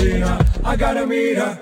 seen her, I gotta meet her.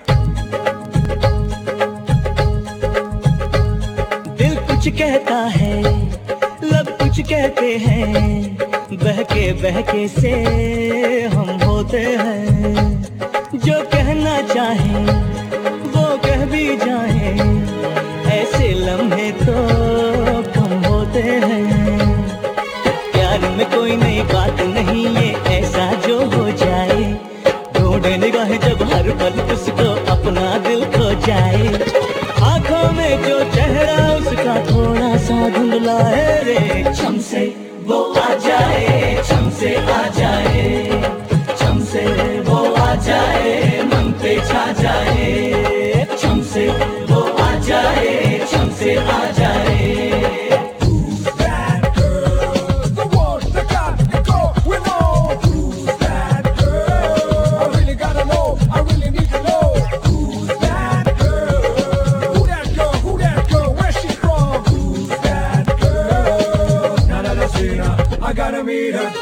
दिल कुछ कहता है, लब कुछ कहते हैं, बहके बहके से हम होते हैं। जो कहना चाहें वो कह भी जाएं, ऐसे लम्हे तो कम होते हैं। प्यार में कोई नई बात नहीं, ये ऐसा जो हो जाए, ढूंढे निगाहें जब हर पल उसको अपना दिल खो जाए। आंखों में जो चेहरा उसका थोड़ा सा धुंधला है रे, छम से वो आ जाए, छम से आ जाए, छम से वो आ जाए, मन पे छा जाए, छम से वो आ जाए, छम से आ जाए। Who's that girl? The one that got me going on. Who's that girl? I really gotta know, I really need to know. Who's that girl? Who that girl? Who that girl? Where's she from? Who's that girl? Now that I've seen her, I gotta meet her.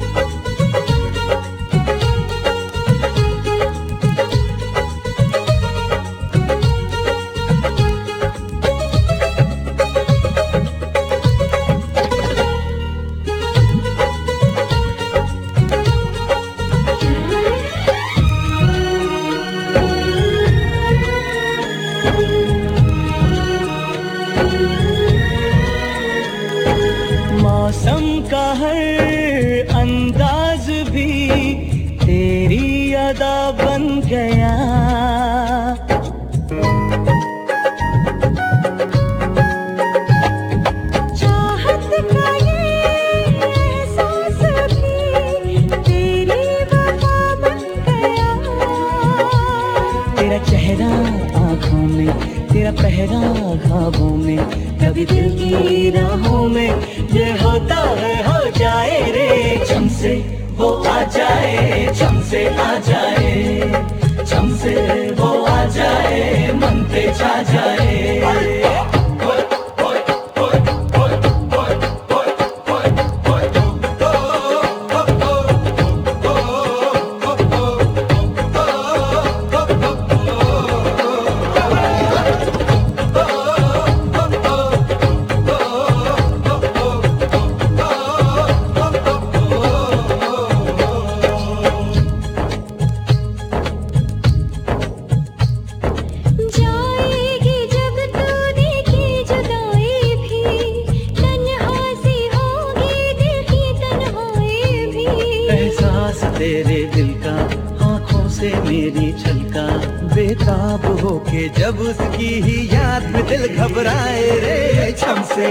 मौसम का हर अंदाज भी तेरी अदा बन गया। चाहत का ये एहसास भी तेरी वफा बन गया। तेरा चेहरा आँखों में, तेरा पहरा ख्वाबों में, कभी दिल की राहों में, ये होता है हो जाए रे, छम से वो आ जाए, छम से आ जाए, छम से वो आ जाए, मन पे छा जाए। तेरे दिल का आँखों से मेरी छलका, बेताब होके जब उसकी ही याद में दिल घबराए रे, छम से।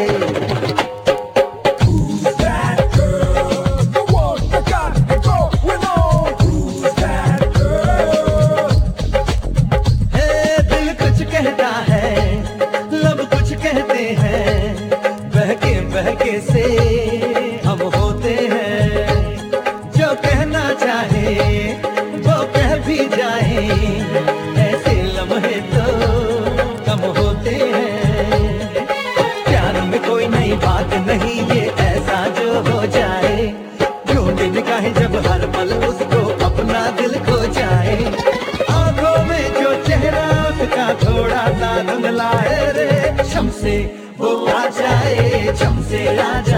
दिल कुछ कहता है, लब कुछ कहते हैं, बहके बहके से हम होते हैं। जो कहना चाहे वो कह भी जाए, ऐसे लम्हे तो कम होते हैं। प्यार में कोई नई बात नहीं, ये ऐसा जो हो जाए, ढूंढे निगाहें जब हर पल उसको अपना दिल खो जाए। आंखों में जो चेहरा उसका थोड़ा सा धुंधला है रे, छम से वो आ जाए, छम से आ जाए।